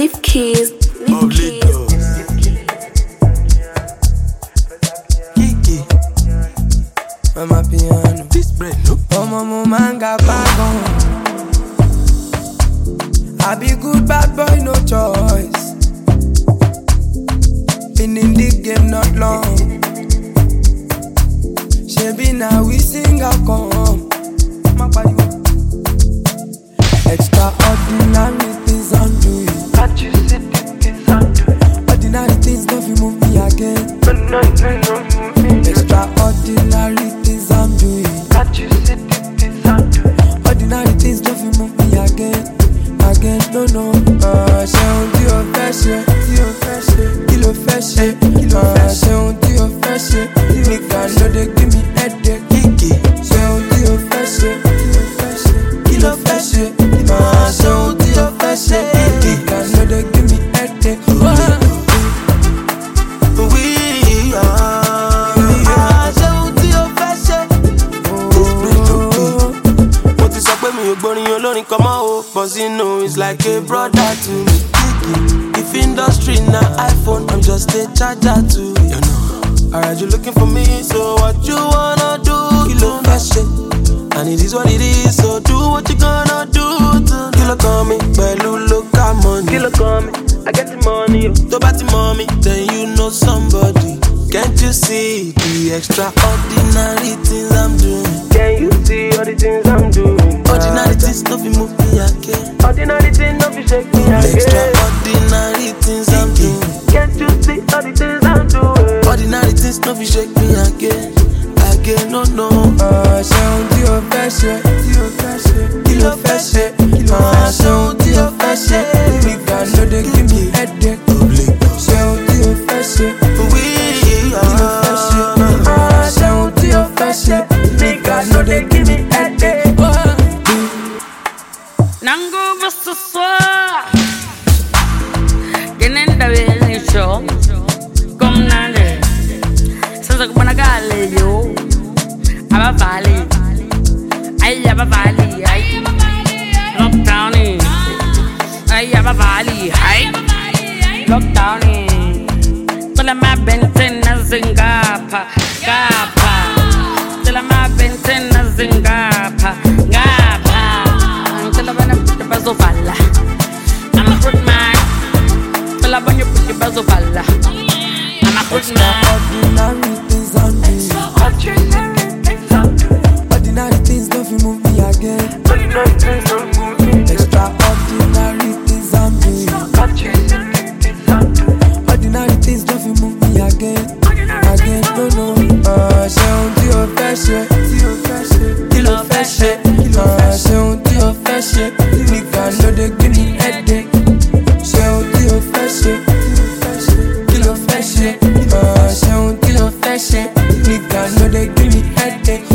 Leaf keys. Kiki, mama piano. This bread, no. Oh, mama manga bagon. I be good bad boy, no choice. Been in the game not long. Shebi now we sing a come. Extraordinary things I'm doing. Can't you see the things I'm doing? Ordinary things don't you move me again. No, Extraordinary things I'm doing. can't you see the things I'm doing? Ordinary things don't you move me again. No, no. Ṣé ohun tí o fẹ́ ṣe? Kí ló fẹ́ ṣe? Ṣé ohun tí o fẹ́ ṣe? Nigga no dey give me headache. Kiki. Ṣé ohun tí o fẹ́ ṣe? Kí ló fẹ́ ṣe? Ṣé ohun tí o fẹ́ ṣe? Nigga no dey give me headache. Come on, but you know it's like a brother to me. If industry now iPhone, I'm just a charger to you know. Alright, you looking for me, so what you wanna do? Kilo fashion, and it is what it is. So do what you gonna do. Kilo coming, belu look at money. Kilo coming, I get the money. To batty mommy, then you know somebody. Can't you see the extraordinary things I'm doing? Can you see all the things I'm doing? Ordinary things don't be move me again. Ordinary things don't be shake me again. Extraordinary things I'm doing. Can't you see all the things I'm doing? Ordinary things don't be shake me again. No, no. Ṣé ohun tí o fẹ́ ṣe? Kí ló fẹ́ ṣe? Ṣé ohun tí o fẹ́ ṣe? Nigga no dey give me headache. Ṣé ohun tí o fẹ́ ṣe? Kí ló fẹ́ ṣe? Ṣé ohun tí o fẹ́ ṣe? Nigga no dey give me headache. Nango versus Swag. Genenda veli show. Come nale. Sasa kubana gale yo. Aba valley. Ay aba valley. Ay. Lockdown. Ay aba valley. Ay. Lockdown. Tala ma benten na zingapa. Gapa. Tala ma benten na zingapa. Gapa. Bazovala. I'm a good man. Tell about you put your bazovala. I'm a good man. Ordinary things I'm doing. Ordinary things don't you move me again. Extraordinary things I'm doing. Ordinary things don't you move me again. No, no. Ṣé ohun tí o fẹ́ ṣe? Kí ló fẹ́ ṣe? Ṣé ohun tí o fẹ́ ṣe? Nigga no dey give me headache. Ṣé ohun tí o fẹ́ ṣe? Kí ló fẹ́ ṣe? Ṣé ohun tí o fẹ́ ṣe? Nigga no dey give me headache.